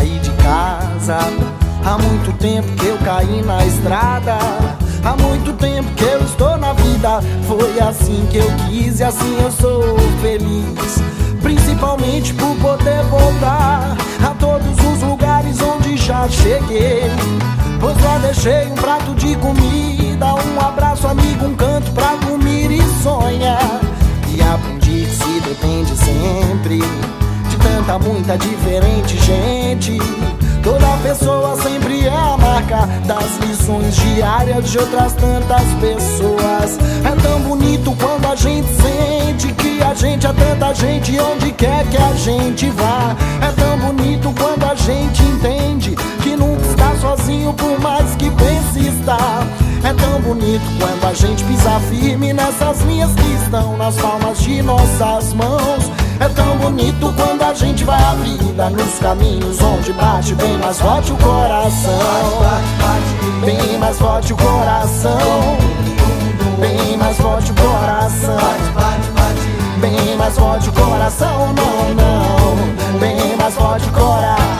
saí de casa. Há muito tempo que eu caí na estrada. Há muito tempo que eu estou na vida. Foi assim que eu quis e assim eu sou feliz. Principalmente por poder voltar a todos os lugares onde já cheguei. Pois lá deixei um prato de comida, um abraço amigo, um canto pra dormir e sonhar. E aprendi que se depende sempre de tanta, muita diferente gente. Toda pessoa sempre é a marca das lições diárias de outras tantas pessoas. É tão bonito quando a gente sente que a gente é tanta gente onde quer que a gente vá. É tão bonito quando a gente entende que nunca está sozinho por mais que pense estar. É tão bonito quando a gente pisa firme nessas linhas que estão nas palmas de nossas mãos. É tão bonito quando a gente vai a vida nos caminhos onde bate bem mais forte o coração. Bem mais forte o coração. Bem mais forte o coração. Bem mais forte o coração, não, não. Bem mais forte o coração.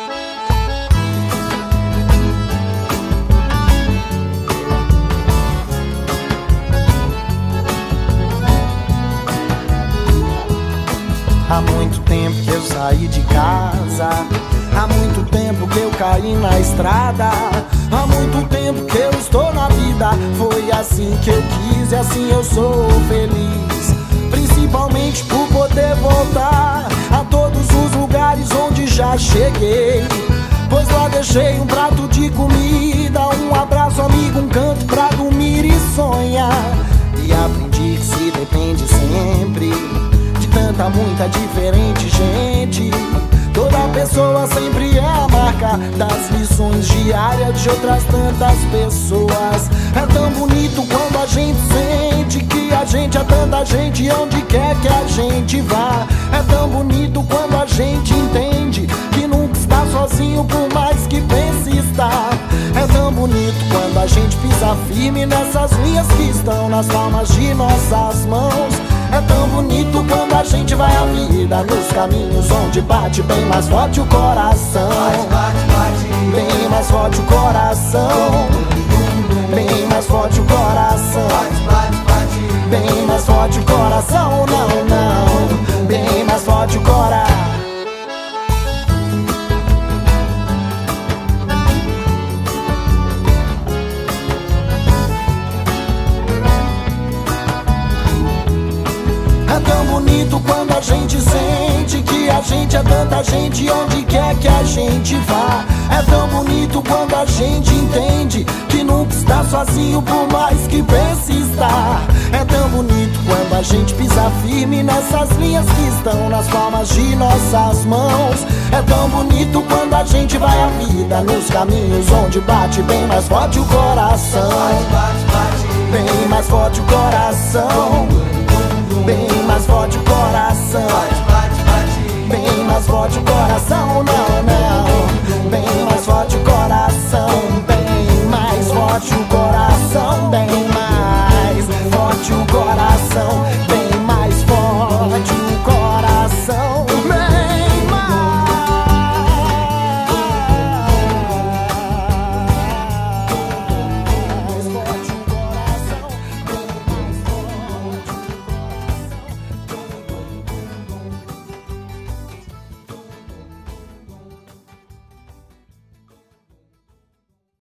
Há muito tempo que eu saí de casa. Há muito tempo que eu caí na estrada. Há muito tempo que eu estou na vida. Foi assim que eu quis e assim eu sou feliz. Principalmente por poder voltar a todos os lugares onde já cheguei. Pois lá deixei um prato de comida, um abraço amigo, um canto pra dormir e sonhar. E aprendi que se depende sempre de tanta, muita diferente gente. Toda pessoa sempre é a marca das lições diárias de outras tantas pessoas. É tão bonito quando a gente sente que a gente é tanta gente onde quer que a gente vá. É tão bonito quando a gente entende que nunca está sozinho por mais que pense estar. É tão bonito quando a gente pisa firme nessas linhas que estão nas palmas de nossas mãos. É tão bonito quando a gente vai a vida nos caminhos onde bate bem mais forte o coração. Bem mais forte o coração. Bem mais forte o coração. Bem mais forte o coração, não, não. Bem mais forte o coração. É tão bonito quando a gente sente que a gente é tanta gente onde quer que a gente vá. É tão bonito quando a gente entende que nunca está sozinho por mais que pense estar. É tão bonito quando a gente pisa firme nessas linhas que estão nas palmas de nossas mãos. É tão bonito quando a gente vai a vida nos caminhos onde bate bem mais forte o coração. Bem mais forte o coração. Bem mais forte o coração. Bem mais forte o coração, não, não. Bem